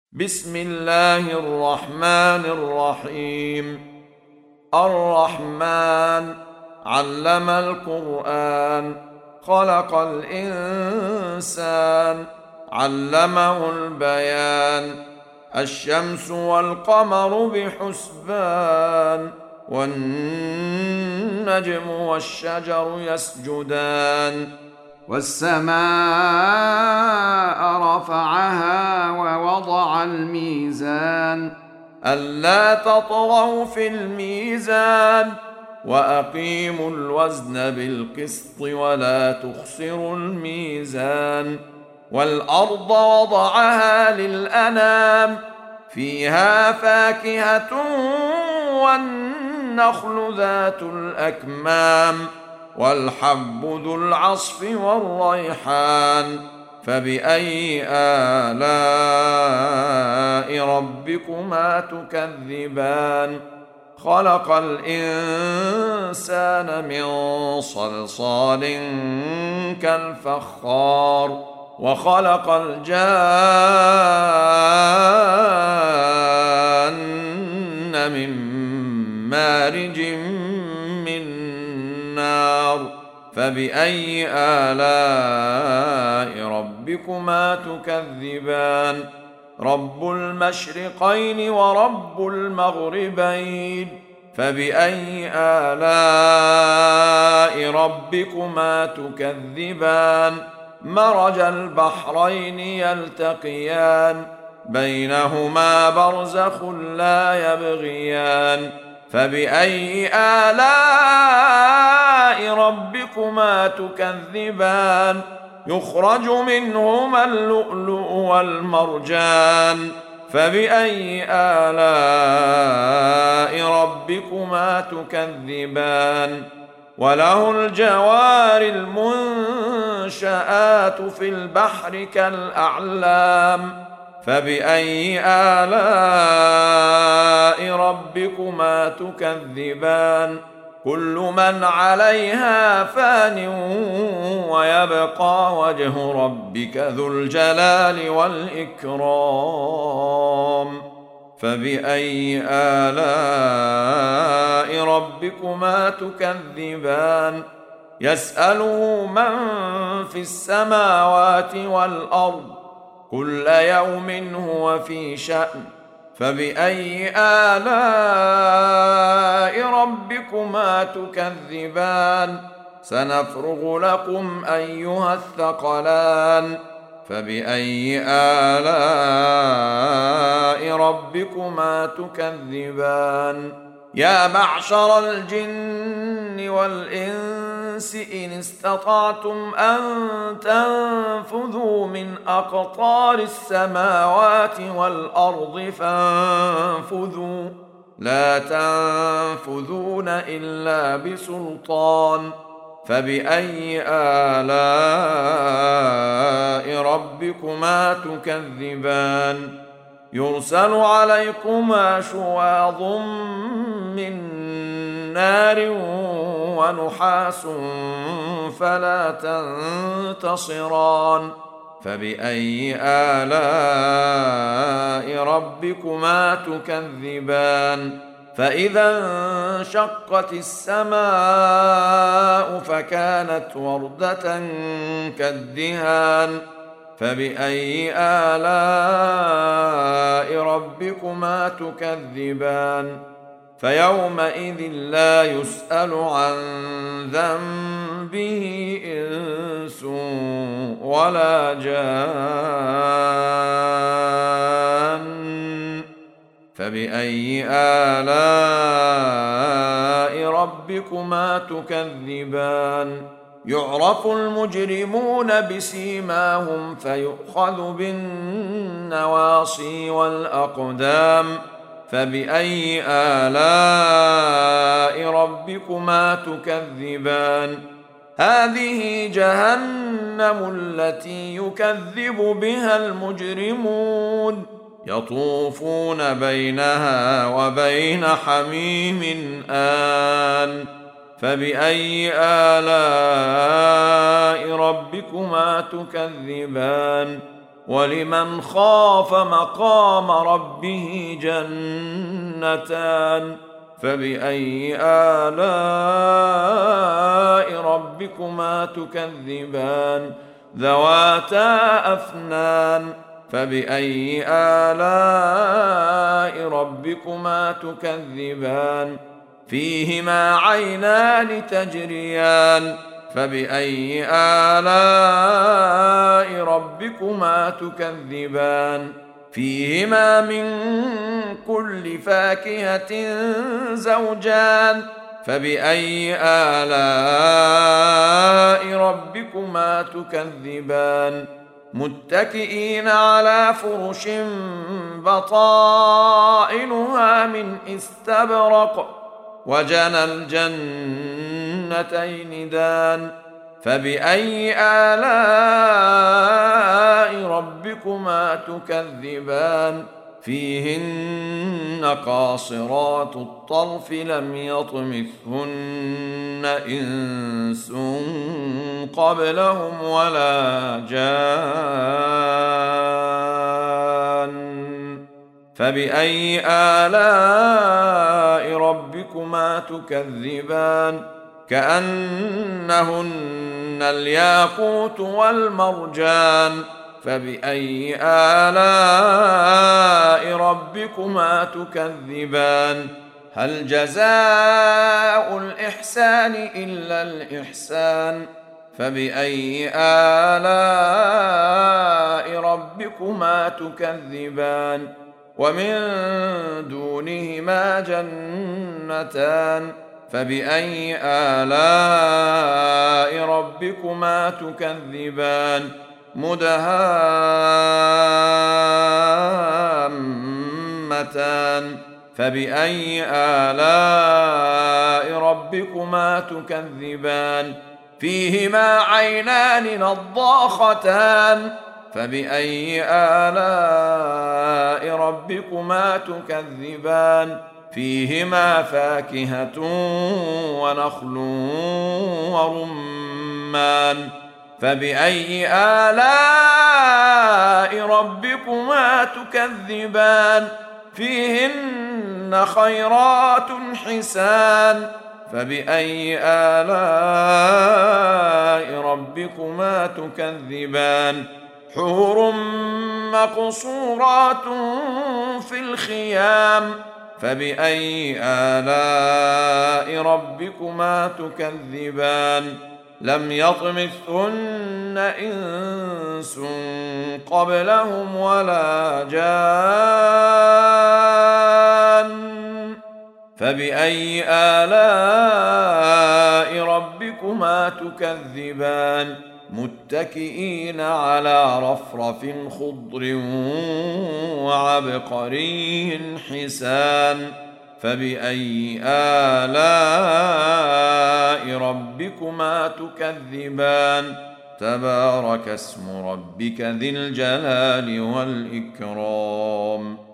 بسم الله الرحمن الرحيم. الرحمن علم القرآن، خلق الإنسان، علمه البيان. الشمس والقمر بحسبان، والنجم والشجر يسجدان. والسماء رفعها ووضع الميزان ألا تطغوا في الميزان، وأقيموا الوزن بالقسط ولا تخسروا الميزان. والأرض وضعها للأنام، فيها فاكهة والنخل ذات الأكمام، والحب ذو العصف والريحان. فبأي آلاء ربكما تكذبان؟ خلق الإنسان من صلصال كالفخار، وخلق الجان من مارج من نار. فبأي آلاء ربكما تكذبان؟ رب المشرقين ورب المغربين. فبأي آلاء ربكما تكذبان؟ مرج البحرين يلتقيان، بينهما برزخ لا يبغيان. فبأي آلاء ربكما تكذبان؟ يخرج منهما اللؤلؤ والمرجان. فبأي آلاء ربكما تكذبان؟ وله الجوار المنشآت في البحر كالأعلام. فبأي آلاء ربكما تكذبان؟ كل من عليها فان، ويبقى وجه ربك ذو الجلال والإكرام. فبأي آلاء ربكما تكذبان؟ يسأله من في السماوات والأرض، كل يوم هو في شأن. فبأي آلاء ربكما تكذبان؟ سنفرغ لكم أيها الثقلان. فبأي آلاء ربكما تكذبان؟ يا معشر الجن والإنس إن استطعتم أن تنفذوا من أقطار السماوات والأرض فانفذوا، لا تنفذون إلا بسلطان. فبأي آلاء ربكما تكذبان؟ يرسل عليكما شواظ من نار ونحاس فلا تنتصران. فبأي آلاء ربكما تكذبان؟ فإذا انشقت السماء فكانت وردة كالدهان. فبأي آلاء ربكما تكذبان؟ فيومئذ لا يسأل عن ذنبه إنس ولا جان. فبأي آلاء ربكما تكذبان؟ يعرف المجرمون بسيماهم فيؤخذ بالنواصي والأقدام. فبأي آلاء ربكما تكذبان؟ هذه جهنم التي يكذب بها المجرمون، يطوفون بينها وبين حميم آن. فبأي آلاء ربكما تكذبان؟ ولمن خاف مقام ربه جنتان فبأي آلاء ربكما تكذبان ذواتا أفنان فبأي آلاء ربكما تكذبان فيهما عينان تجريان فبأي آلاء ربكما تكذبان فيهما من كل فاكهة زوجان فبأي آلاء ربكما تكذبان متكئين على فرش بطائنها من استبرق وجنى الجنتين دان فبأي آلاء ربكما تكذبان فيهن قاصرات الطرف لم يطمثهن إنس قبلهم ولا جان فبأي آلاء ربكما تكذبان كأنهن الياقوت والمرجان فبأي آلاء ربكما تكذبان هل جزاء الإحسان إلا الإحسان فبأي آلاء ربكما تكذبان ومن دونهما جنتان فبأي آلاء ربكما تكذبان مدهامتان فبأي آلاء ربكما تكذبان فيهما عينان نضاختان فبأي آلاء ربكما تكذبان فيهما فاكهة ونخل ورمان فبأي آلاء ربكما تكذبان فيهن خيرات حسان فبأي آلاء ربكما تكذبان حور مقصورات في الخيام فبأي آلاء ربكما تكذبان لم يطمثهن إنس قبلهم ولا جان فبأي آلاء ربكما تكذبان متكئين على رفرف خضر وعبقري حسان فبأي آلاء ربكما تكذبان تبارك اسم ربك ذي الجلال والإكرام